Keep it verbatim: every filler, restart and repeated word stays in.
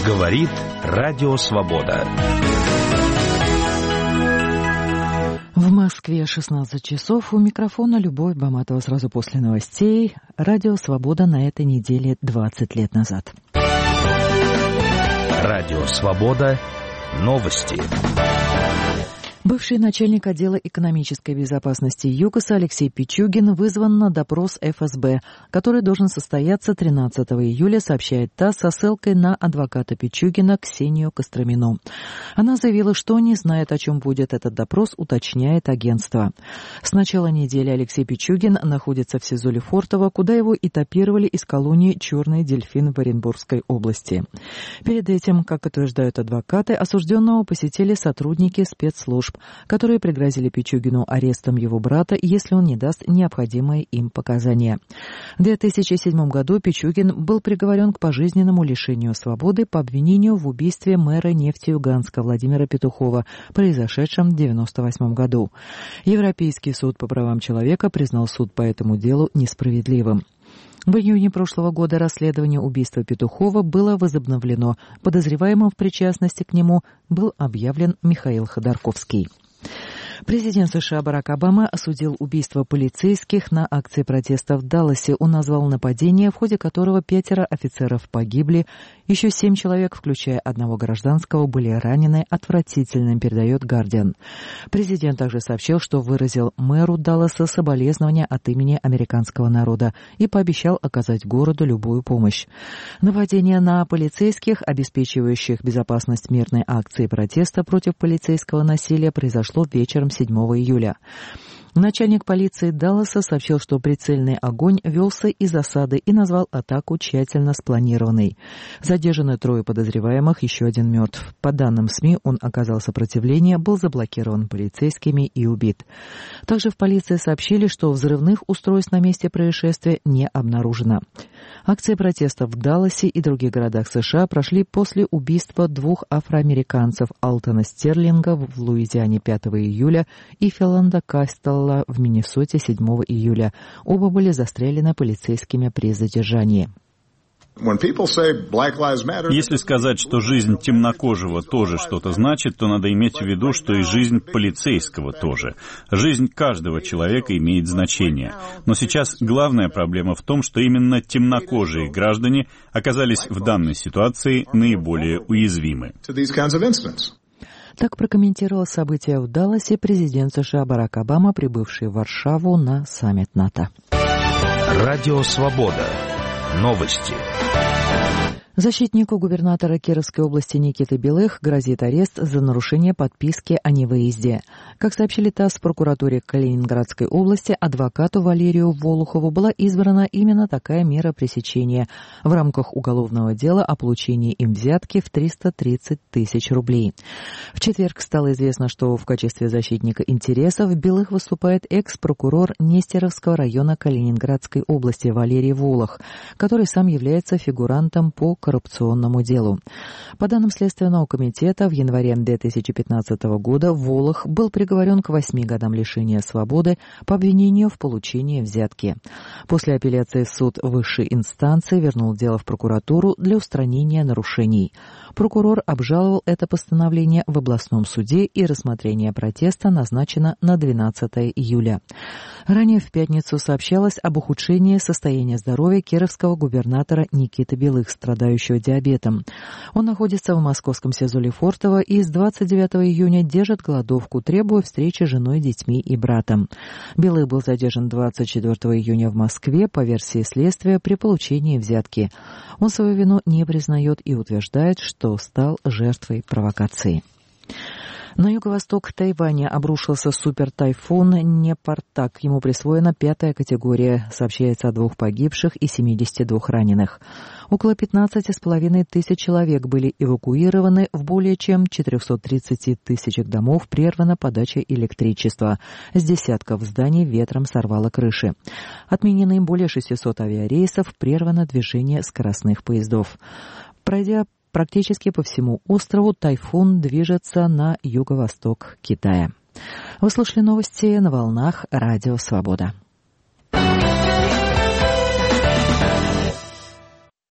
Говорит Радио Свобода. В Москве шестнадцать часов. У микрофона Любовь Баматова. Сразу после новостей. Радио Свобода на этой неделе двадцать лет назад. Радио Свобода. Новости. Бывший начальник отдела экономической безопасности ЮКОСа Алексей Пичугин вызван на допрос эф эс бэ, который должен состояться тринадцатого июля, сообщает ТАСС со ссылкой на адвоката Пичугина Ксению Костромину. Она заявила, что не знает, о чем будет этот допрос, уточняет агентство. С начала недели Алексей Пичугин находится в СИЗО Лефортово, куда его этапировали из колонии «Черный дельфин» в Оренбургской области. Перед этим, как утверждают адвокаты, осужденного посетили сотрудники спецслужб, которые пригрозили Пичугину арестом его брата, если он не даст необходимые им показания. В две тысячи седьмом году Пичугин был приговорен к пожизненному лишению свободы по обвинению в убийстве мэра Нефтеюганска Владимира Петухова, произошедшем в девяносто восьмом году. Европейский суд по правам человека признал суд по этому делу несправедливым. В июне прошлого года расследование убийства Петухова было возобновлено. Подозреваемым в причастности к нему был объявлен Михаил Ходорковский. Президент США Барак Обама осудил убийство полицейских на акции протеста в Далласе. Он назвал нападение, в ходе которого пятеро офицеров погибли, еще семь человек, включая одного гражданского, были ранены, отвратительным, передает «Гардиан». Президент также сообщил, что выразил мэру Далласа соболезнования от имени американского народа и пообещал оказать городу любую помощь. Нападение на полицейских, обеспечивающих безопасность мирной акции протеста против полицейского насилия, произошло вечером седьмого июля. Начальник полиции Далласа сообщил, что прицельный огонь велся из засады и назвал атаку тщательно спланированной. Задержаны трое подозреваемых, еще один мертв. По данным СМИ, он оказал сопротивление, был заблокирован полицейскими и убит. Также в полиции сообщили, что взрывных устройств на месте происшествия не обнаружено. Акции протеста в Далласе и других городах США прошли после убийства двух афроамериканцев Алтона Стерлинга в Луизиане пятого июля и Филанда Кастелла в Миннесоте седьмого июля. Оба были застрелены полицейскими при задержании. Если сказать, что жизнь темнокожего тоже что-то значит, то надо иметь в виду, что и жизнь полицейского тоже. Жизнь каждого человека имеет значение. Но сейчас главная проблема в том, что именно темнокожие граждане оказались в данной ситуации наиболее уязвимы. Так прокомментировал события в Далласе президент США Барак Обама, прибывший в Варшаву на саммит НАТО. Радио Свобода. Новости. Защитнику губернатора Кировской области Никиты Белых грозит арест за нарушение подписки о невыезде. Как сообщили ТАСС, в прокуратуре Калининградской области адвокату Валерию Волухову была избрана именно такая мера пресечения в рамках уголовного дела о получении им взятки в триста тридцать тысяч рублей. В четверг стало известно, что в качестве защитника интересов Белых выступает экс-прокурор Нестеровского района Калининградской области Валерий Волох, который сам является фигурантом по коррупционному делу. По данным Следственного комитета, в январе две тысячи пятнадцатого года Волох был приговорен к восьми годам лишения свободы по обвинению в получении взятки. После апелляции суд высшей инстанции вернул дело в прокуратуру для устранения нарушений. Прокурор обжаловал это постановление в областном суде, и рассмотрение протеста назначено на двенадцатого июля. Ранее в пятницу сообщалось об ухудшении состояния здоровья кировского губернатора Никиты Белых, страдающего диабетом. Он находится в московском СИЗО Лефортово и с двадцать девятого июня держит голодовку, требуя встречи с женой, детьми и братом. Белый был задержан двадцать четвёртого июня в Москве по версии следствия при получении взятки. Он свою вину не признает и утверждает, что стал жертвой провокации. На юго-восток Тайваня обрушился супертайфун Непартак. Ему присвоена пятая категория. Сообщается о двух погибших и семидесяти двух раненых. Около пятнадцати с половиной тысяч человек были эвакуированы, в более чем четырехстах тридцати тысячах домов прервана подача электричества. С десятков зданий ветром сорвало крыши. Отменены более шестисот авиарейсов, прервано движение скоростных поездов. Пройдя практически по всему острову, тайфун движется на юго-восток Китая. Вы слушали новости на волнах Радио Свобода.